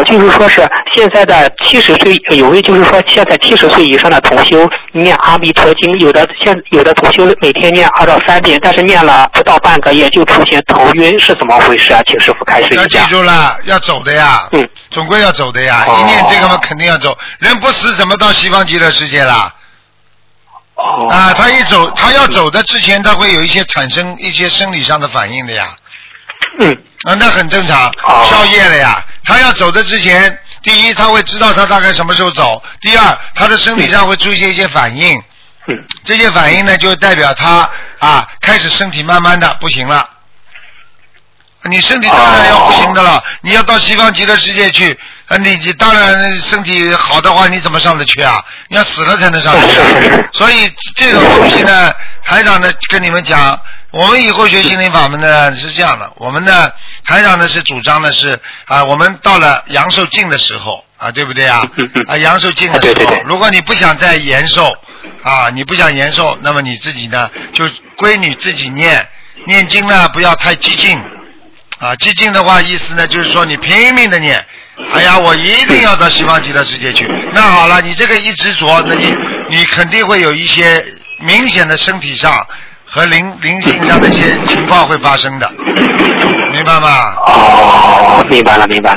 就是说是现在的70岁，有位就是说现在70岁以上的同修念阿弥陀经，有的同修每天念2到3遍，但是念了不到半个月就出现头晕，是怎么回事啊？请师傅开示一下。 要记住了，要走的呀，总归要走的呀，一念这个嘛肯定要走，人不死怎么到西方极乐世界啦？啊，他要走的之前，他会有一些产生一些生理上的反应的呀。那很正常，消业了呀。他要走的之前，第一他会知道他大概什么时候走，第二他的身体上会出现一些反应。这些反应呢，就代表他开始身体慢慢的不行了。你身体当然要不行的了，你要到西方极乐世界去，你当然身体好的话，你怎么上得去啊？你要死了才能上得去。所以这种东西呢，台长呢跟你们讲，我们以后学心灵法门呢是这样的，我们呢台长呢是主张的是我们到了阳寿尽的时候对不对啊？阳寿尽的时候，如果你不想再延寿你不想延寿，那么你自己呢就归你自己念经呢，不要太激进。激进的话意思呢就是说你拼命的念，我一定要到西方极乐世界去。那好了，你这个一执着，那你肯定会有一些明显的身体上和灵性上的一些情况会发生的，明白吗？ 明白了。